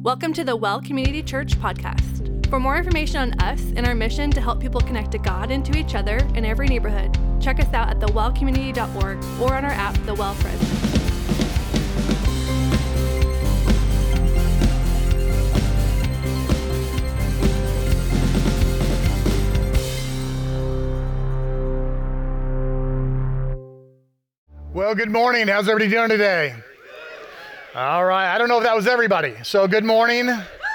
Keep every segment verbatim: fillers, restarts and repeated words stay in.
Welcome to the Well Community Church podcast. For more information on us and our mission to help people connect to God and to each other in every neighborhood, check us out at the well community dot org or on our app, The Well Friends. Well, good morning. How's everybody doing today? All right. I don't know if that was everybody. So good morning.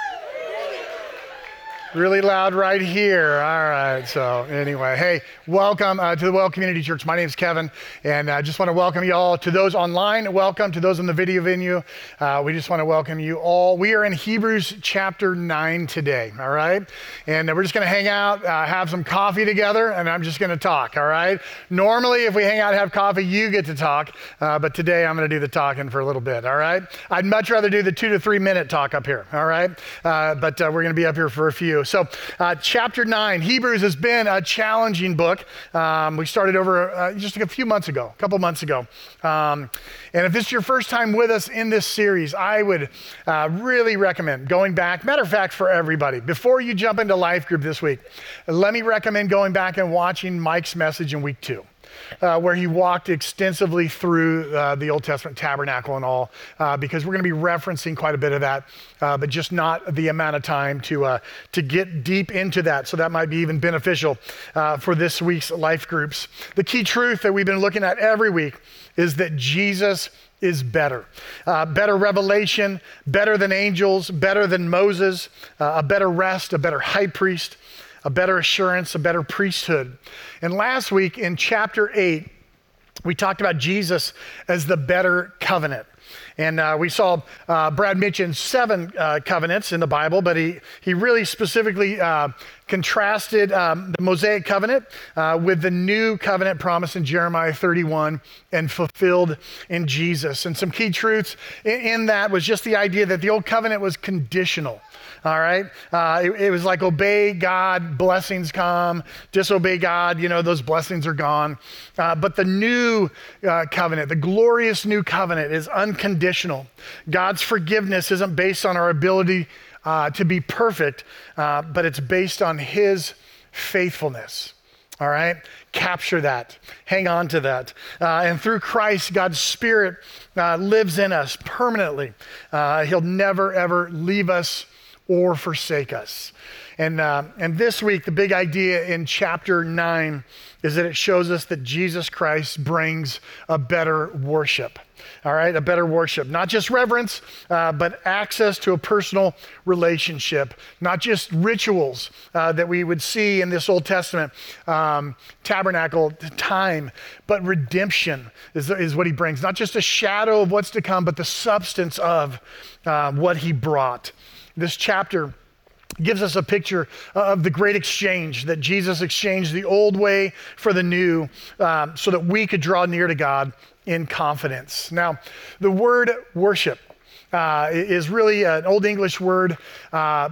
Really loud right here. All right. So anyway, hey, welcome uh, to the Well Community Church. My name is Kevin, and I uh, just want to welcome you all. To those online, welcome. To those in the video venue, uh, we just want to welcome you all. We are in Hebrews chapter nine today, all right? And uh, we're just going to hang out, uh, have some coffee together, and I'm just going to talk, all right? Normally, if we hang out and have coffee, you get to talk, uh, but today I'm going to do the talking for a little bit, all right? I'd much rather do the two to three minute talk up here, all right? Uh, but uh, we're going to be up here for a few. So uh, chapter nine, Hebrews has been a challenging book. Um, we started over uh, just a few months ago, a couple months ago. Um, and if this is your first time with us in this series, I would uh, really recommend going back. Matter of fact, for everybody, before you jump into Life Group this week, let me recommend going back and watching Mike's message in week two. Uh, where he walked extensively through uh, the Old Testament tabernacle and all, uh, because we're going to be referencing quite a bit of that, uh, but just not the amount of time to uh, to get deep into that. So that might be even beneficial uh, for this week's life groups. The key truth that we've been looking at every week is that Jesus is better. Uh, better revelation, better than angels, better than Moses, uh, a better rest, a better high priest, a better assurance, a better priesthood. And last week in chapter eight, we talked about Jesus as the better covenant. And uh, we saw uh, Brad mention seven uh, covenants in the Bible, but he, he really specifically uh, contrasted um, the Mosaic covenant uh, with the new covenant promised in Jeremiah thirty-one and fulfilled in Jesus. And some key truths in, in that was just the idea that the old covenant was conditional. All right. Uh, it, it was like obey God, blessings come. Disobey God, you know, those blessings are gone. Uh, but the new uh, covenant, the glorious new covenant is unconditional. God's forgiveness isn't based on our ability uh, to be perfect, uh, but it's based on his faithfulness. All right. Capture that. Hang on to that. Uh, and through Christ, God's Spirit uh, lives in us permanently. Uh, he'll never, ever leave us or forsake us. And uh, and this week, the big idea in chapter nine is that it shows us that Jesus Christ brings a better worship. All right, a better worship. Not just reverence, uh, but access to a personal relationship. Not just rituals uh, that we would see in this Old Testament um, tabernacle time, but redemption is, is what he brings. Not just a shadow of what's to come, but the substance of uh, what he brought. This chapter gives us a picture of the great exchange, that Jesus exchanged the old way for the new um, so that we could draw near to God in confidence. Now, the word worship uh, is really an Old English word, uh,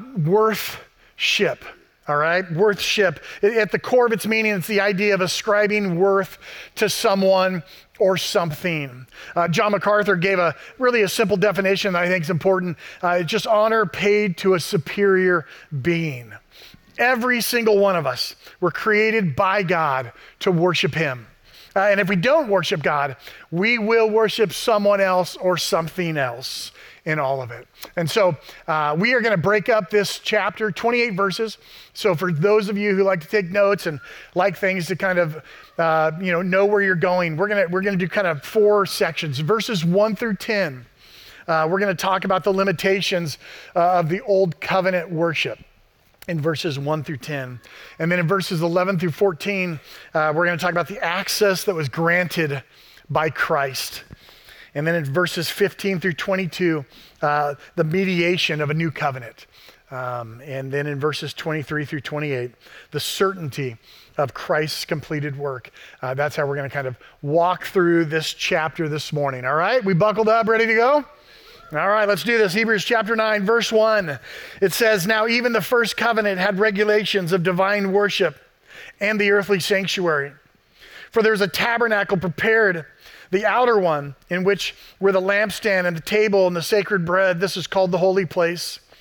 worth-ship. All right, worth-ship. At the core of its meaning, it's the idea of ascribing worth to someone or something. Uh, John MacArthur gave a really a simple definition that I think is important. Uh, it's just honor paid to a superior being. Every single one of us were created by God to worship him. Uh, and if we don't worship God, we will worship someone else or something else in all of it. And so uh, we are going to break up this chapter, twenty-eight verses. So for those of you who like to take notes and like things to kind of uh, you know know where you're going, we're gonna we're gonna do kind of four sections, verses one through ten. Uh, we're going to talk about the limitations uh, of the old covenant worship in verses one through ten. And then in verses eleven through fourteen, uh, we're going to talk about the access that was granted by Christ. And then in verses fifteen through twenty-two, uh, the mediation of a new covenant. Um, and then in verses twenty-three through twenty-eight, the certainty of Christ's completed work. Uh, that's how we're going to kind of walk through this chapter this morning. All right, we buckled up, ready to go? All right, let's do this. Hebrews chapter nine, verse one. It says, "Now even the first covenant had regulations of divine worship and the earthly sanctuary. For there's a tabernacle prepared, the outer one, in which were the lampstand and the table and the sacred bread. This is called the holy place.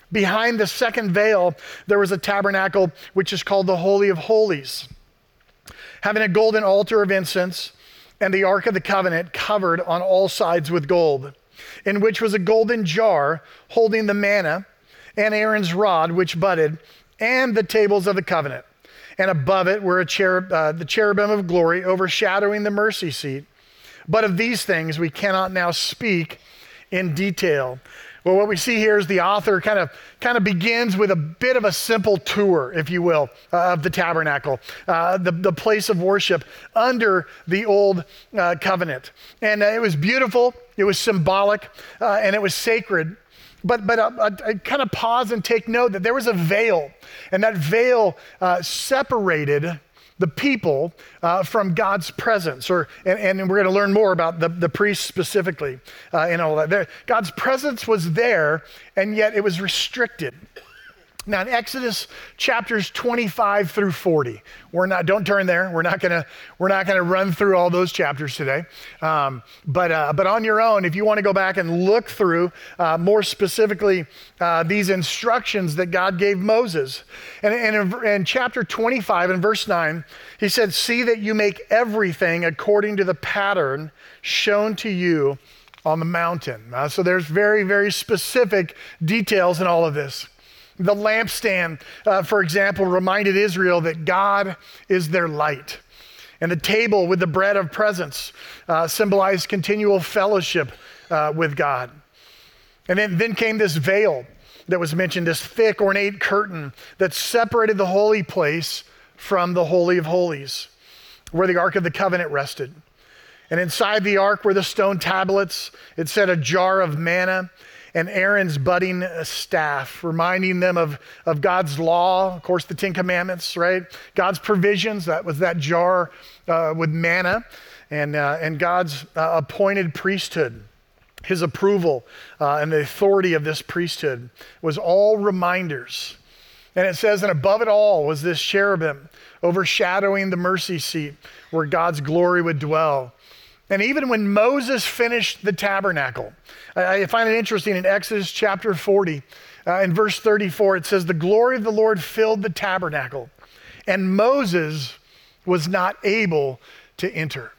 Behind the second veil, there was a tabernacle which is called the Holy of Holies, having a golden altar of incense and the Ark of the Covenant covered on all sides with gold, in which was a golden jar holding the manna and Aaron's rod which budded, and the tables of the covenant. And above it were a cherub, uh, the cherubim of glory overshadowing the mercy seat. But of these things we cannot now speak in detail. Well, what we see here is the author kind of kind of begins with a bit of a simple tour, if you will, uh, of the tabernacle, uh, the, the place of worship under the old uh, covenant. And uh, it was beautiful, it was symbolic, uh, and it was sacred. But but uh, I, I kind of pause and take note that there was a veil, and that veil uh, separated the people uh, from God's presence. Or and, and we're going to learn more about the, the priests specifically uh, and all that. There, God's presence was there, and yet it was restricted. Now in Exodus chapters twenty-five through forty, we're not, don't turn there. We're not gonna, we're not gonna run through all those chapters today. Um, but uh, but on your own, if you want to go back and look through uh, more specifically uh, these instructions that God gave Moses. And, and in, in chapter twenty-five and verse nine, he said, "See that you make everything according to the pattern shown to you on the mountain." Uh, so there's very, very specific details in all of this. The lampstand, uh, for example, reminded Israel that God is their light. And the table with the bread of presence uh, symbolized continual fellowship uh, with God. And then, then came this veil that was mentioned, this thick, ornate curtain that separated the holy place from the Holy of Holies, where the Ark of the Covenant rested. And inside the ark were the stone tablets. It said a jar of manna and Aaron's budding staff, reminding them of, of God's law, of course, the Ten Commandments, right? God's provisions, that was that jar uh, with manna, and, uh, and God's uh, appointed priesthood, his approval uh, and the authority of this priesthood was all reminders. And it says, and above it all was this cherubim overshadowing the mercy seat where God's glory would dwell. And even when Moses finished the tabernacle, I, I find it interesting in Exodus chapter forty, uh, in verse thirty-four, it says, the glory of the Lord filled the tabernacle, and Moses was not able to enter.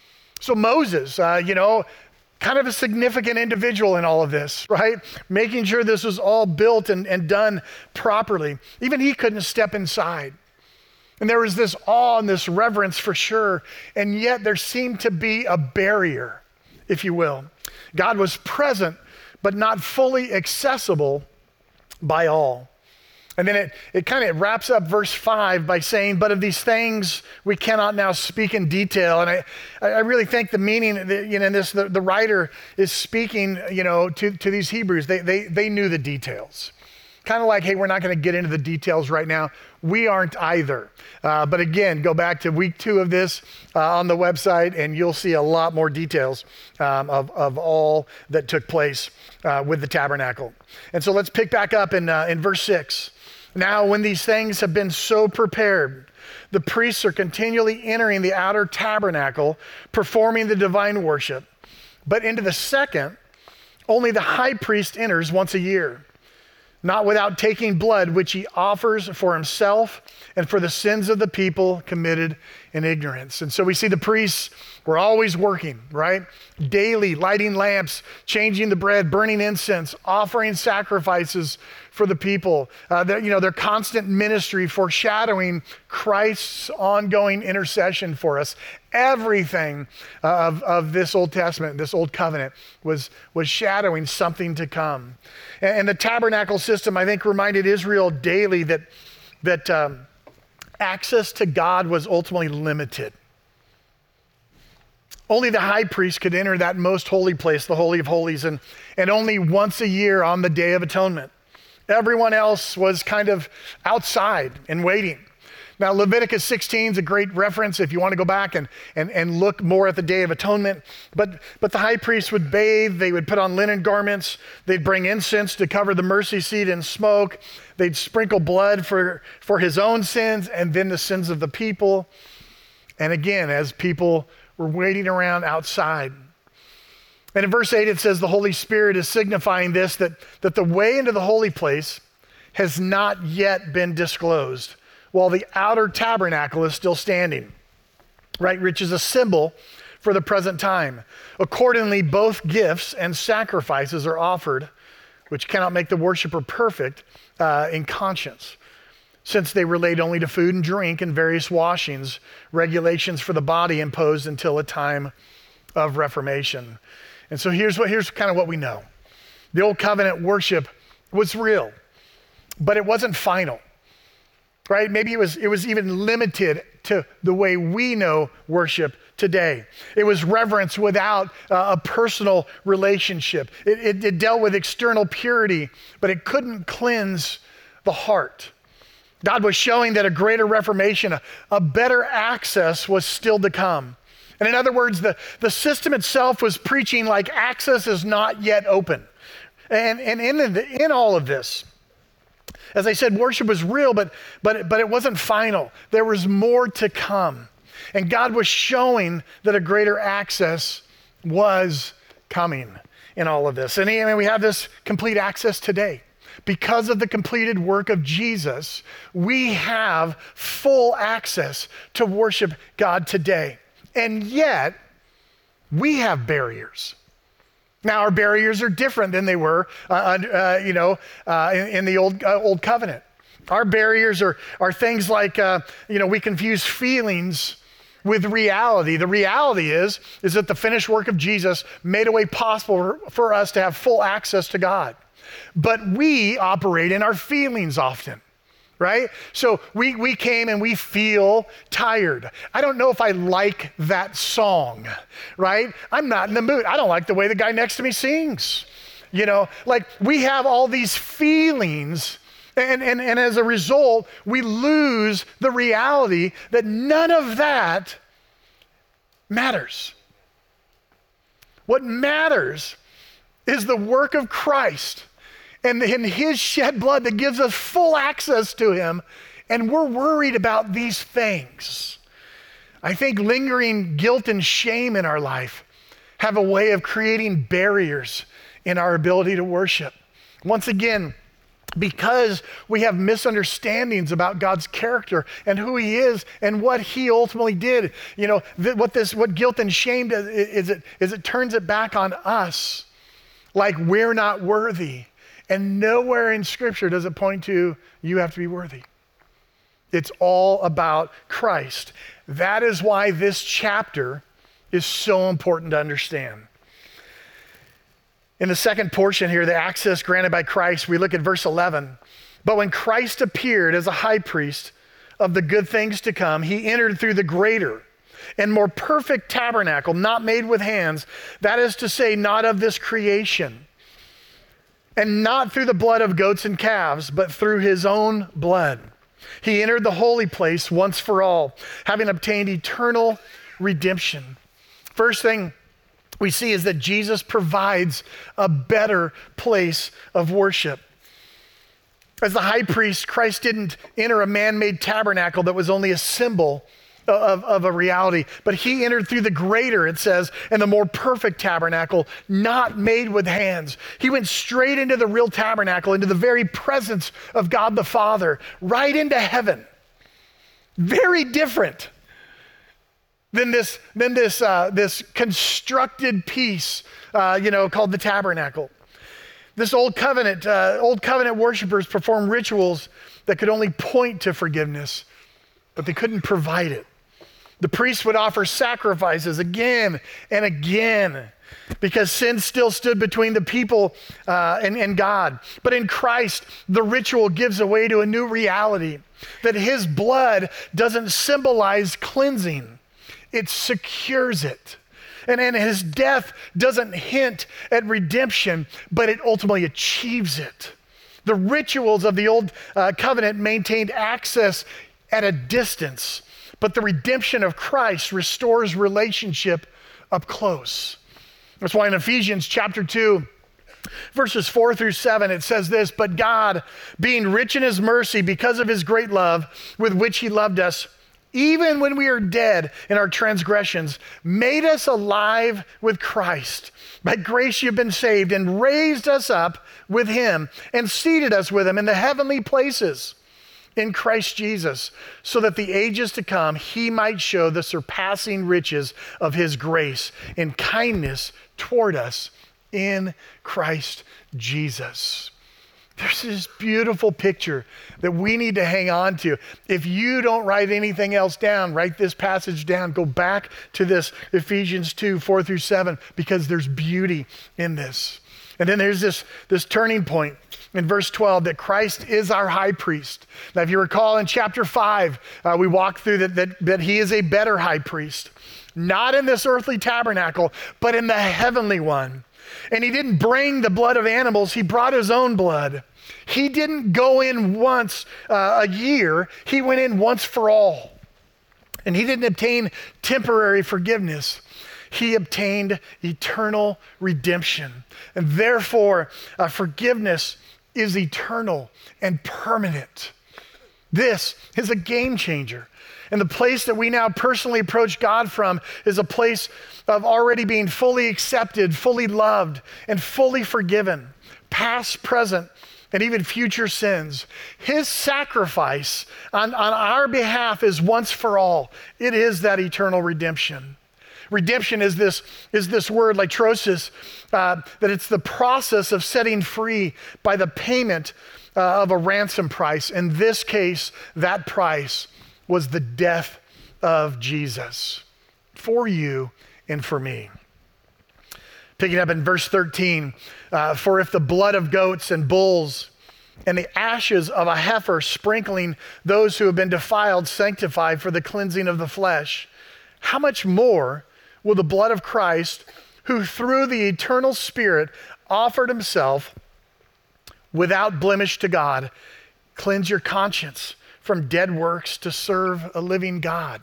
So Moses, uh, you know, kind of a significant individual in all of this, right? Making sure this was all built and, and done properly. Even he couldn't step inside. And there was this awe and this reverence for sure, and yet there seemed to be a barrier, if you will. God was present, but not fully accessible by all. And then it, it kind of wraps up verse five by saying, but of these things we cannot now speak in detail. And I, I really think the meaning, you know, in this, the, the writer is speaking, you know, to, to these Hebrews. They, they, they knew the details. Kind of like, hey, we're not going to get into the details right now. We aren't either. Uh, but again, go back to week two of this uh, on the website, and you'll see a lot more details um, of, of all that took place uh, with the tabernacle. And so let's pick back up in, uh, in verse six. Now, when these things have been so prepared, the priests are continually entering the outer tabernacle, performing the divine worship. But into the second, only the high priest enters once a year, not without taking blood, which he offers for himself and for the sins of the people committed in ignorance. And so we see the priests were always working, right? Daily, lighting lamps, changing the bread, burning incense, offering sacrifices for the people. Uh, their, you know, their constant ministry foreshadowing Christ's ongoing intercession for us. Everything uh, of, of this Old Testament, this Old Covenant, was, was shadowing something to come. And, and the tabernacle system, I think, reminded Israel daily that, that um, access to God was ultimately limited. Only the high priest could enter that most holy place, the Holy of Holies, and, and only once a year on the Day of Atonement. Everyone else was kind of outside and waiting. Now, Leviticus sixteen is a great reference if you want to go back and, and, and look more at the Day of Atonement. But, but the high priest would bathe, they would put on linen garments, they'd bring incense to cover the mercy seat in smoke, they'd sprinkle blood for, for his own sins and then the sins of the people. And again, as people were waiting around outside. And in verse eight, it says the Holy Spirit is signifying this, that, that the way into the holy place has not yet been disclosed, while the outer tabernacle is still standing, right? Which is a symbol for the present time. Accordingly, both gifts and sacrifices are offered, which cannot make the worshiper perfect uh, in conscience, since they relate only to food and drink and various washings, regulations for the body imposed until a time of reformation. And so here's what here's kind of what we know. The old covenant worship was real, but it wasn't final, right? Maybe it was it was even limited to the way we know worship today. It was reverence without uh, a personal relationship. It, it, it dealt with external purity, but it couldn't cleanse the heart. God was showing that a greater reformation, a, a better access was still to come. And in other words, the, the system itself was preaching like access is not yet open. And, and in, the, in all of this, as I said, worship was real, but, but, but it wasn't final. There was more to come. And God was showing that a greater access was coming in all of this. And I mean, we have this complete access today. Because of the completed work of Jesus, we have full access to worship God today. And yet, we have barriers. Now, our barriers are different than they were, uh, uh, you know, uh, in, in the old uh, old covenant. Our barriers are are things like, uh, you know, we confuse feelings with reality. The reality is, is that the finished work of Jesus made a way possible for, for us to have full access to God. But we operate in our feelings often. Right? So we, we came and we feel tired. I don't know if I like that song, right? I'm not in the mood. I don't like the way the guy next to me sings. You know, like we have all these feelings and, and, and as a result, we lose the reality that none of that matters. What matters is the work of Christ and in his shed blood that gives us full access to him, and we're worried about these things. I think lingering guilt and shame in our life have a way of creating barriers in our ability to worship. Once again, because we have misunderstandings about God's character and who he is and what he ultimately did. You know, th- what this, what guilt and shame does is it, is it turns it back on us like we're not worthy. And nowhere in Scripture does it point to you have to be worthy. It's all about Christ. That is why this chapter is so important to understand. In the second portion here, the access granted by Christ, we look at verse eleven. But when Christ appeared as a high priest of the good things to come, he entered through the greater and more perfect tabernacle, not made with hands, that is to say, not of this creation. And not through the blood of goats and calves, but through his own blood. He entered the holy place once for all, having obtained eternal redemption. First thing we see is that Jesus provides a better place of worship. As the high priest, Christ didn't enter a man-made tabernacle that was only a symbol Of, of a reality, but he entered through the greater, it says, and the more perfect tabernacle, not made with hands. He went straight into the real tabernacle, into the very presence of God the Father, right into heaven. Very different than this, than this, uh, this constructed piece, uh, you know, called the tabernacle. This old covenant, uh, old covenant worshipers performed rituals that could only point to forgiveness, but they couldn't provide it. The priests would offer sacrifices again and again because sin still stood between the people uh, and, and God. But in Christ, the ritual gives way to a new reality, that his blood doesn't symbolize cleansing, it secures it. And, and his death doesn't hint at redemption, but it ultimately achieves it. The rituals of the old uh, covenant maintained access at a distance, but the redemption of Christ restores relationship up close. That's why in Ephesians chapter two, verses four through seven, it says this, but God, being rich in his mercy because of his great love with which he loved us, even when we are dead in our transgressions, made us alive with Christ. By grace you've been saved, and raised us up with him, and seated us with him in the heavenly places in Christ Jesus, so that the ages to come he might show the surpassing riches of his grace and kindness toward us in Christ Jesus. There's this beautiful picture that we need to hang on to. If you don't write anything else down, write this passage down. Go back to this Ephesians two, four through seven, because there's beauty in this. And then there's this, this turning point in verse twelve that Christ is our high priest. Now, if you recall in chapter five, uh, we walked through that, that, that he is a better high priest, not in this earthly tabernacle, but in the heavenly one. And he didn't bring the blood of animals, he brought his own blood. He didn't go in once uh, a year, he went in once for all. And he didn't obtain temporary forgiveness, he obtained eternal redemption. And therefore, uh, forgiveness is eternal and permanent. This is a game changer. And the place that we now personally approach God from is a place of already being fully accepted, fully loved, and fully forgiven, past, present, and even future sins. His sacrifice on, on our behalf is once for all. It is that eternal redemption. Redemption is this, is this word, litrosis, uh, that it's the process of setting free by the payment uh, of a ransom price. In this case, that price was the death of Jesus for you and for me. Picking up in verse thirteen, uh, for if the blood of goats and bulls and the ashes of a heifer sprinkling those who have been defiled sanctify for the cleansing of the flesh, how much more will the blood of Christ, who through the eternal Spirit offered himself without blemish to God, cleanse your conscience from dead works to serve a living God.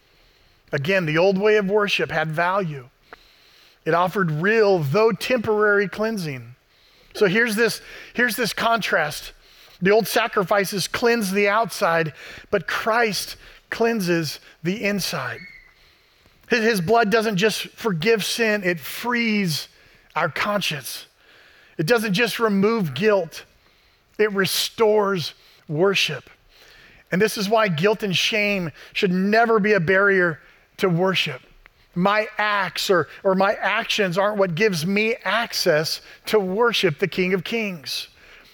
Again, the old way of worship had value. It offered real, though temporary, cleansing. So here's this, here's this contrast. The old sacrifices cleanse the outside, but Christ cleanses the inside. His, his blood doesn't just forgive sin, it frees our conscience. It doesn't just remove guilt, it restores worship. And this is why guilt and shame should never be a barrier to worship. My acts or, or my actions aren't what gives me access to worship the King of Kings.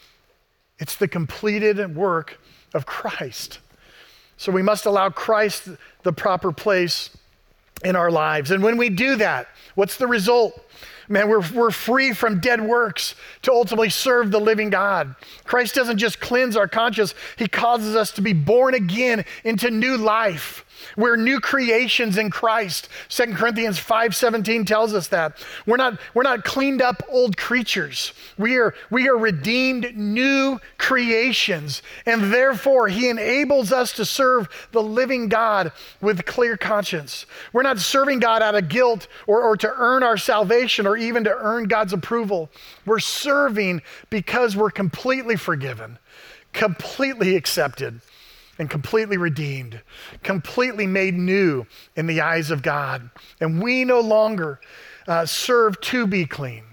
It's the completed work of Christ. So we must allow Christ the proper place in our lives. And when we do that, what's the result? Man, we're, we're free from dead works to ultimately serve the living God. Christ doesn't just cleanse our conscience, he causes us to be born again into new life. We're new creations in Christ. Second Corinthians five seventeen tells us that. We're not, we're not cleaned up old creatures. We are, we are redeemed new creations. And therefore, he enables us to serve the living God with clear conscience. We're not serving God out of guilt or, or to earn our salvation or even to earn God's approval. We're serving because we're completely forgiven, completely accepted, and completely redeemed, completely made new in the eyes of God. And we no longer uh, serve to be clean.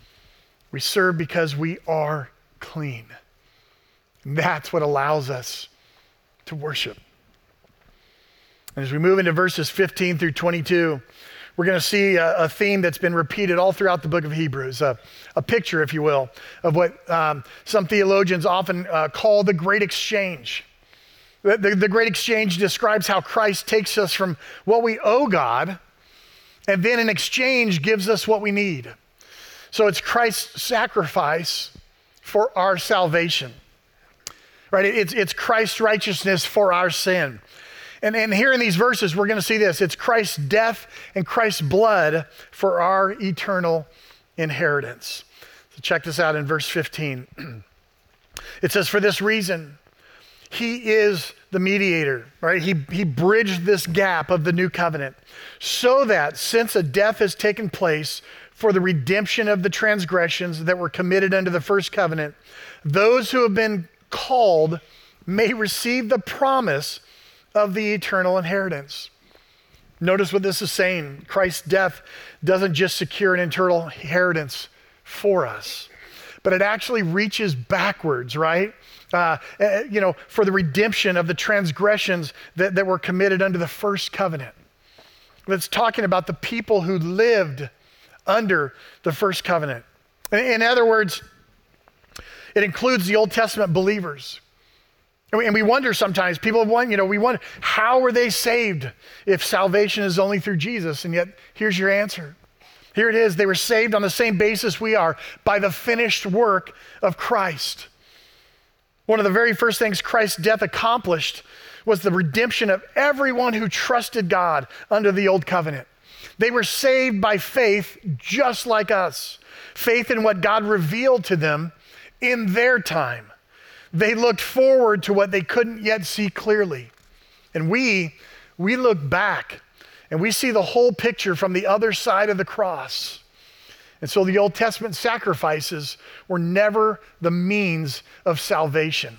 We serve because we are clean. And that's what allows us to worship. And as we move into verses fifteen through twenty-two, we're going to see a, a theme that's been repeated all throughout the book of Hebrews, a, a picture, if you will, of what um, some theologians often uh, call the Great Exchange. The, the, the Great Exchange describes how Christ takes us from what we owe God and then in exchange gives us what we need. So it's Christ's sacrifice for our salvation, right? It's, it's Christ's righteousness for our sin. And, and here in these verses, we're going to see this. It's Christ's death and Christ's blood for our eternal inheritance. So check this out in verse fifteen. It says, for this reason, he is the mediator, right? He, he bridged this gap of the new covenant so that since a death has taken place for the redemption of the transgressions that were committed under the first covenant, those who have been called may receive the promise of the eternal inheritance. Notice what this is saying. Christ's death doesn't just secure an eternal inheritance for us, but it actually reaches backwards, right? Uh, you know, for the redemption of the transgressions that, that were committed under the first covenant. It's talking about the people who lived under the first covenant. In, in other words, it includes the Old Testament believers. And we, and we wonder sometimes, people want, you know, we wonder, how were they saved if salvation is only through Jesus? And yet, here's your answer. Here it is. They were saved on the same basis we are, by the finished work of Christ. One of the very first things Christ's death accomplished was the redemption of everyone who trusted God under the old covenant. They were saved by faith just like us. Faith in what God revealed to them in their time. They looked forward to what they couldn't yet see clearly. And we, we look back and we see the whole picture from the other side of the cross. And so the Old Testament sacrifices were never the means of salvation.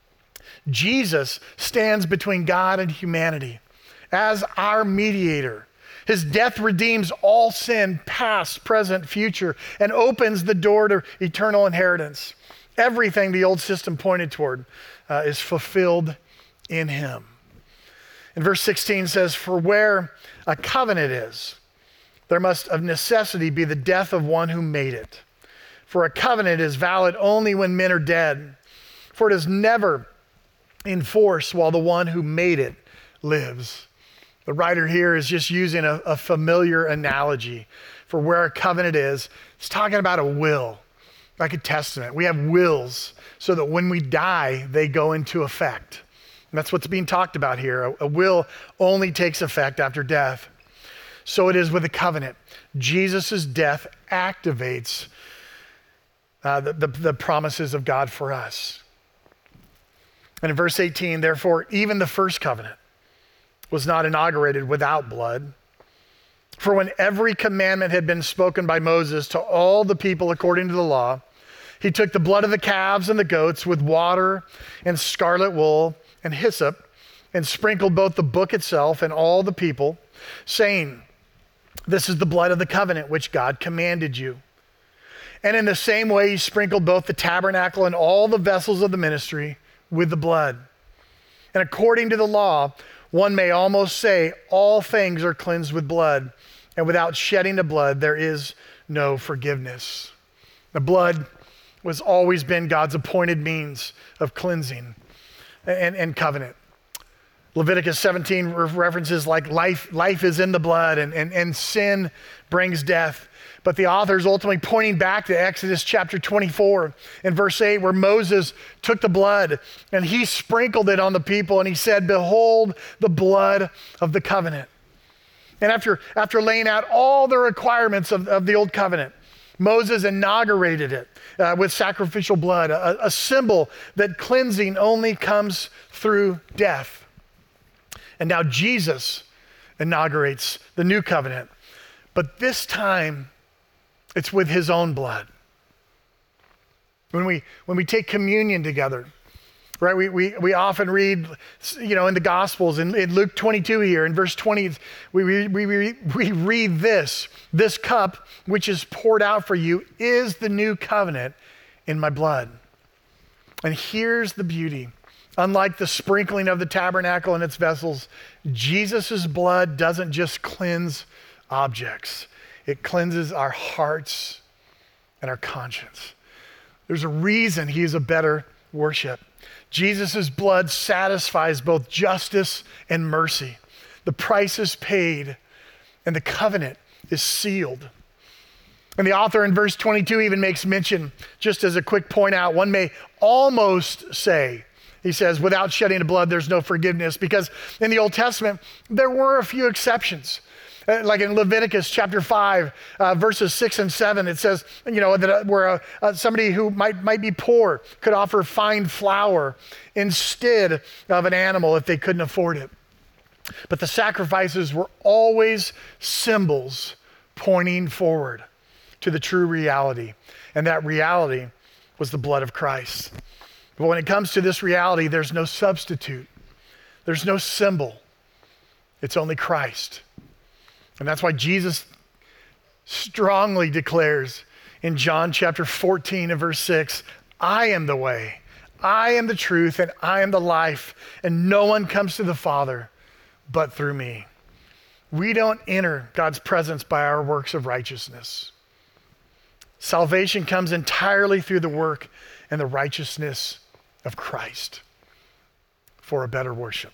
Jesus stands between God and humanity as our mediator. His death redeems all sin, past, present, future, and opens the door to eternal inheritance. Everything the old system pointed toward uh, is fulfilled in him. And verse sixteen says, "For where a covenant is, there must of necessity be the death of one who made it. For a covenant is valid only when men are dead, for it is never in force while the one who made it lives." The writer here is just using a, a familiar analogy for where a covenant is. He's talking about a will, like a testament. We have wills so that when we die, they go into effect. And that's what's being talked about here. A, a will only takes effect after death. So it is with a covenant. Jesus' death activates uh, the, the, the promises of God for us. And in verse eighteen, "Therefore, even the first covenant was not inaugurated without blood. For when every commandment had been spoken by Moses to all the people according to the law, he took the blood of the calves and the goats with water and scarlet wool and hyssop and sprinkled both the book itself and all the people, saying, 'This is the blood of the covenant which God commanded you.' And in the same way, he sprinkled both the tabernacle and all the vessels of the ministry with the blood. And according to the law, one may almost say all things are cleansed with blood, and without shedding of blood, there is no forgiveness." The blood was always been God's appointed means of cleansing and, and covenant. Leviticus seventeen references like life, life is in the blood, and, and, and sin brings death. But the author is ultimately pointing back to Exodus chapter twenty-four in verse eight, where Moses took the blood and he sprinkled it on the people, and he said, "Behold the blood of the covenant." And after, after laying out all the requirements of, of the old covenant, Moses inaugurated it uh, with sacrificial blood, a, a symbol that cleansing only comes through death. And now Jesus inaugurates the new covenant, but this time it's with his own blood. When we when we take communion together, right, we we, we often read, you know, in the Gospels, in, in Luke twenty-two here, in verse twenty, we, we, we, we read this, "This cup which is poured out for you is the new covenant in my blood." And here's the beauty. Unlike the sprinkling of the tabernacle and its vessels, Jesus' blood doesn't just cleanse objects. It cleanses our hearts and our conscience. There's a reason he is a better worship. Jesus' blood satisfies both justice and mercy. The price is paid and the covenant is sealed. And the author in verse twenty-two even makes mention, just as a quick point out, one may almost say, he says, without shedding of blood, there's no forgiveness, because in the Old Testament, there were a few exceptions. Uh, like in Leviticus chapter five, uh, verses six and seven, it says, you know, that uh, where uh, uh, somebody who might, might be poor could offer fine flour instead of an animal if they couldn't afford it. But the sacrifices were always symbols pointing forward to the true reality. And that reality was the blood of Christ. But when it comes to this reality, there's no substitute. There's no symbol. It's only Christ. And that's why Jesus strongly declares in John chapter fourteen and verse six, I am the way, I am the truth, and I am the life, and no one comes to the Father but through me. We don't enter God's presence by our works of righteousness. Salvation comes entirely through the work and the righteousness of Christ for a better worship.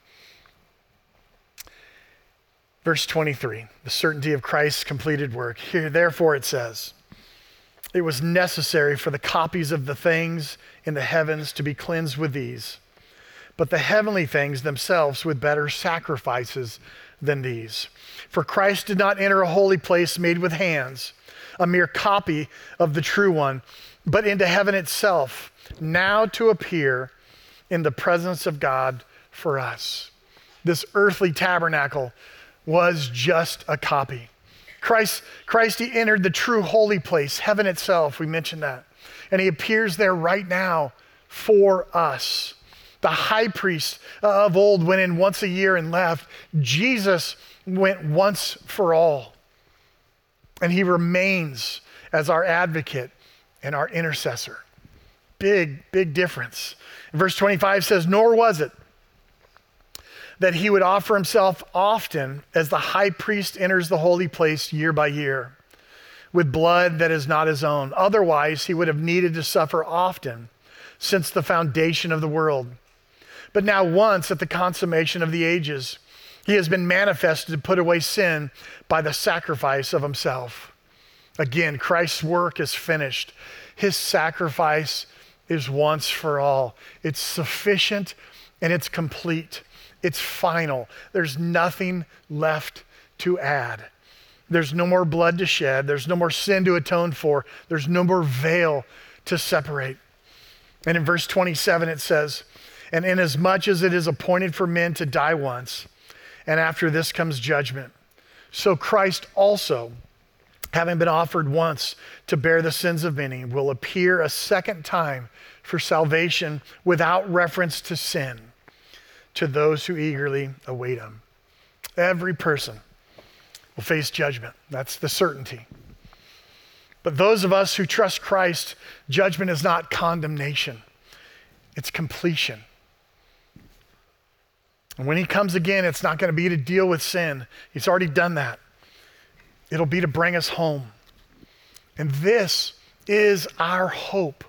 Verse twenty-three, the certainty of Christ's completed work. Here, therefore, it says, it was necessary for the copies of the things in the heavens to be cleansed with these, but the heavenly things themselves with better sacrifices than these. For Christ did not enter a holy place made with hands, a mere copy of the true one, but into heaven itself, now to appear in the presence of God for us. This earthly tabernacle was just a copy. Christ, Christ, he entered the true holy place, heaven itself, we mentioned that. And he appears there right now for us. The high priest of old went in once a year and left. Jesus went once for all. And he remains as our advocate and our intercessor. Big, big difference. Verse twenty-five says, nor was it that he would offer himself often as the high priest enters the holy place year by year with blood that is not his own. Otherwise, he would have needed to suffer often since the foundation of the world. But now once at the consummation of the ages, he has been manifested to put away sin by the sacrifice of himself. Again, Christ's work is finished. His sacrifice is once for all. It's sufficient and it's complete. It's final. There's nothing left to add. There's no more blood to shed. There's no more sin to atone for. There's no more veil to separate. And in verse twenty-seven it says, and inasmuch as it is appointed for men to die once, and after this comes judgment, so Christ also, having been offered once to bear the sins of many, will appear a second time for salvation without reference to sin to those who eagerly await him. Every person will face judgment. That's the certainty. But those of us who trust Christ, judgment is not condemnation. It's completion. And when he comes again, it's not going to be to deal with sin. He's already done that. It'll be to bring us home. And this is our hope.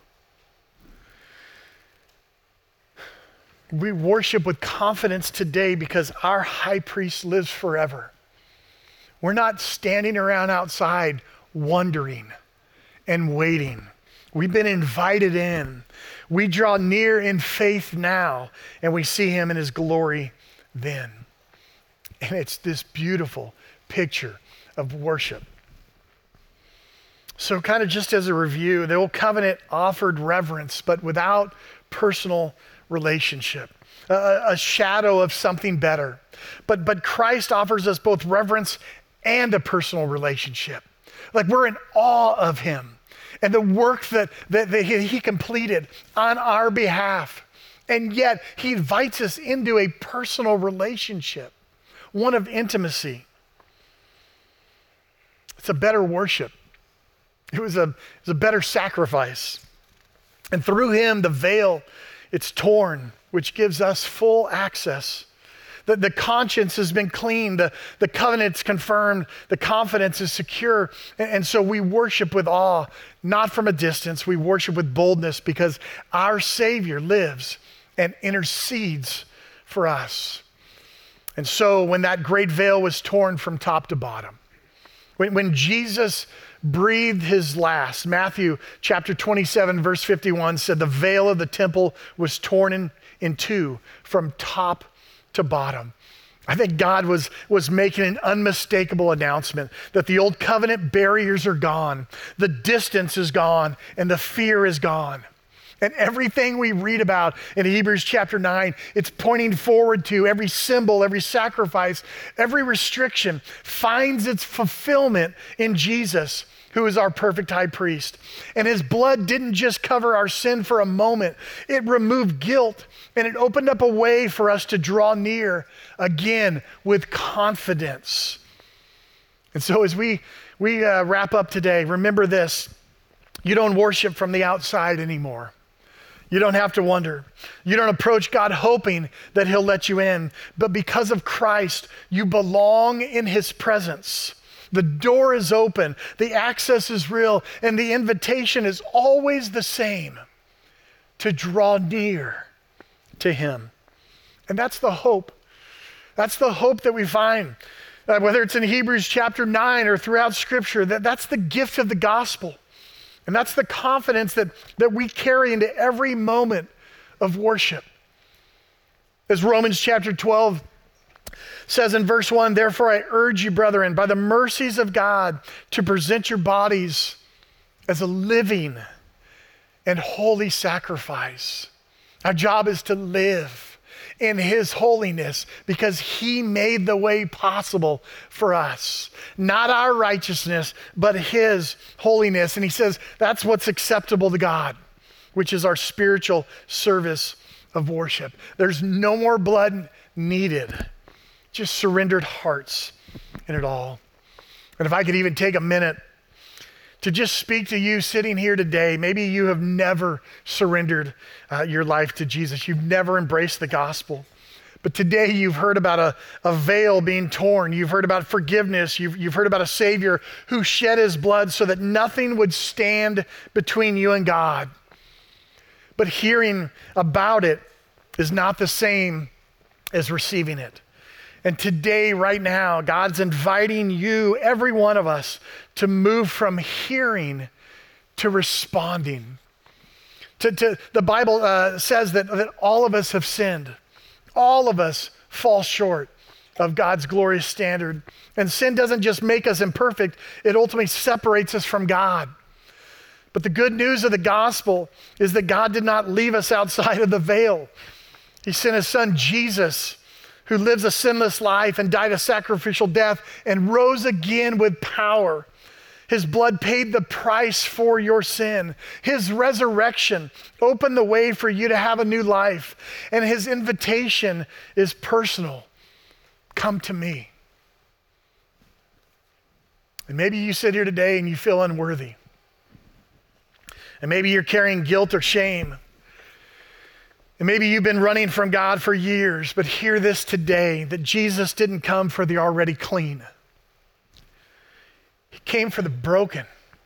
We worship with confidence today because our high priest lives forever. We're not standing around outside wondering and waiting. We've been invited in. We draw near in faith now, and we see him in his glory then. And it's this beautiful picture of worship. So kind of just as a review, the old covenant offered reverence, but without personal relationship, a, a shadow of something better. But, but Christ offers us both reverence and a personal relationship. Like we're in awe of him and the work that, that, that he, he completed on our behalf. And yet he invites us into a personal relationship, one of intimacy. It's a better worship. It was a, it was a better sacrifice. And through him, the veil, it's torn, which gives us full access. The, the conscience has been cleaned, the, the covenant's confirmed, the confidence is secure. And, and so we worship with awe, not from a distance. We worship with boldness because our Savior lives and intercedes for us. And so when that great veil was torn from top to bottom, when, when Jesus breathed his last, Matthew chapter twenty-seven, verse fifty-one said, the veil of the temple was torn in, in two from top to bottom. I think God was, was making an unmistakable announcement that the old covenant barriers are gone, the distance is gone, and the fear is gone. And everything we read about in Hebrews chapter nine, it's pointing forward to every symbol, every sacrifice, every restriction finds its fulfillment in Jesus. who is our perfect high priest. And his blood didn't just cover our sin for a moment. It removed guilt, and it opened up a way for us to draw near again with confidence. And so as we, we uh, wrap up today, remember this: you don't worship from the outside anymore. You don't have to wonder. You don't approach God hoping that he'll let you in, but because of Christ, you belong in his presence. The door is open, the access is real, and the invitation is always the same: to draw near to him. And that's the hope. That's the hope that we find, uh, whether it's in Hebrews chapter nine or throughout Scripture, that that's the gift of the gospel. And that's the confidence that, that we carry into every moment of worship. As Romans chapter twelve says in verse one, therefore I urge you, brethren, by the mercies of God, to present your bodies as a living and holy sacrifice. Our job is to live in his holiness because he made the way possible for us. Not our righteousness, but his holiness. And he says that's what's acceptable to God, which is our spiritual service of worship. There's no more blood needed, just surrendered hearts in it all. And if I could even take a minute to just speak to you sitting here today, maybe you have never surrendered uh, your life to Jesus. You've never embraced the gospel. But today you've heard about a, a veil being torn. You've heard about forgiveness. You've, you've heard about a Savior who shed his blood so that nothing would stand between you and God. But hearing about it is not the same as receiving it. And today, right now, God's inviting you, every one of us, to move from hearing to responding. To, to, the Bible uh, says that, that all of us have sinned. All of us fall short of God's glorious standard. And sin doesn't just make us imperfect, it ultimately separates us from God. But the good news of the gospel is that God did not leave us outside of the veil. He sent his son Jesus, who lives a sinless life and died a sacrificial death and rose again with power. His blood paid the price for your sin. His resurrection opened the way for you to have a new life. And his invitation is personal. Come to me. And maybe you sit here today and you feel unworthy. And maybe you're carrying guilt or shame. And maybe you've been running from God for years, but hear this today, that Jesus didn't come for the already clean. He came for the broken.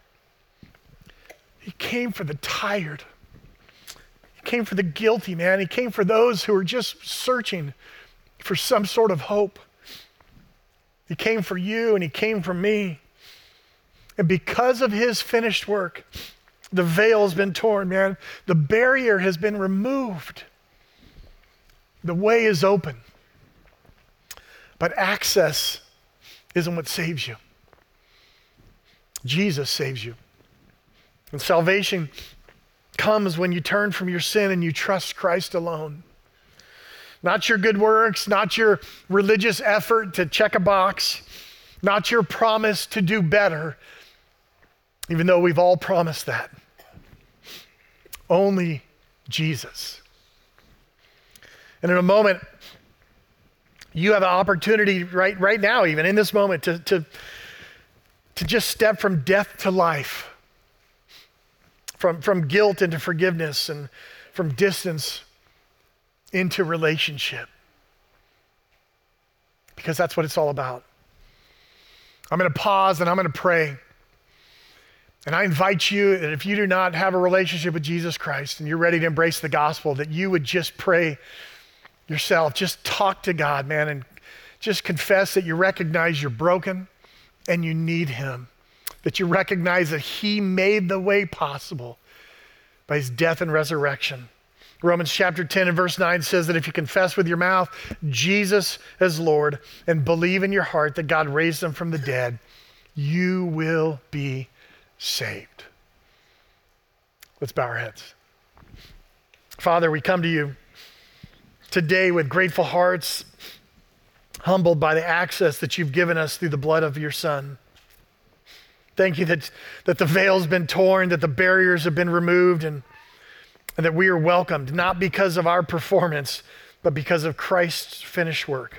He came for the tired. He came for the guilty, man. He came for those who are just searching for some sort of hope. He came for you and he came for me. And because of his finished work, the veil has been torn, man. The barrier has been removed. The way is open. But access isn't what saves you. Jesus saves you. And salvation comes when you turn from your sin and you trust Christ alone. Not your good works, not your religious effort to check a box, not your promise to do better, even though we've all promised that. Only Jesus. And in a moment, you have an opportunity right, right now, even in this moment, to, to, to just step from death to life, from, from guilt into forgiveness, and from distance into relationship. Because that's what it's all about. I'm going to pause and I'm going to pray. And I invite you that if you do not have a relationship with Jesus Christ and you're ready to embrace the gospel, that you would just pray yourself. Just talk to God, man, and just confess that you recognize you're broken and you need him. That you recognize that he made the way possible by his death and resurrection. Romans chapter ten and verse nine says that if you confess with your mouth Jesus as Lord and believe in your heart that God raised him from the dead, you will be saved. Let's bow our heads. Father, we come to you today with grateful hearts, humbled by the access that you've given us through the blood of your Son. Thank you that, that the veil's been torn, that the barriers have been removed, and, and that we are welcomed, not because of our performance, but because of Christ's finished work.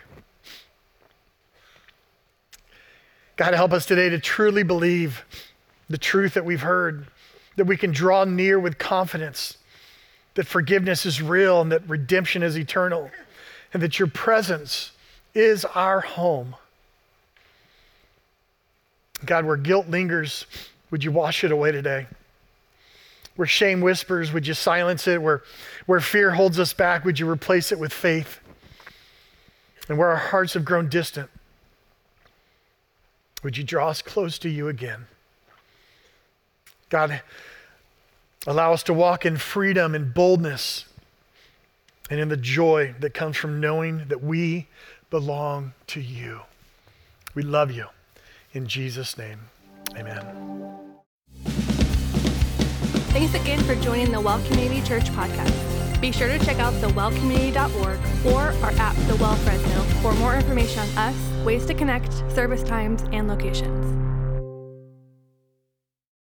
God, help us today to truly believe the truth that we've heard, that we can draw near with confidence, that forgiveness is real and that redemption is eternal, and that your presence is our home. God, where guilt lingers, would you wash it away today? Where shame whispers, would you silence it? Where, where fear holds us back, would you replace it with faith? And where our hearts have grown distant, would you draw us close to you again? God, allow us to walk in freedom and boldness and in the joy that comes from knowing that we belong to you. We love you. In Jesus' name, amen. Thanks again for joining the Well Community Church podcast. Be sure to check out the well community dot org or our app, The Well Fresno, for more information on us, ways to connect, service times, and locations.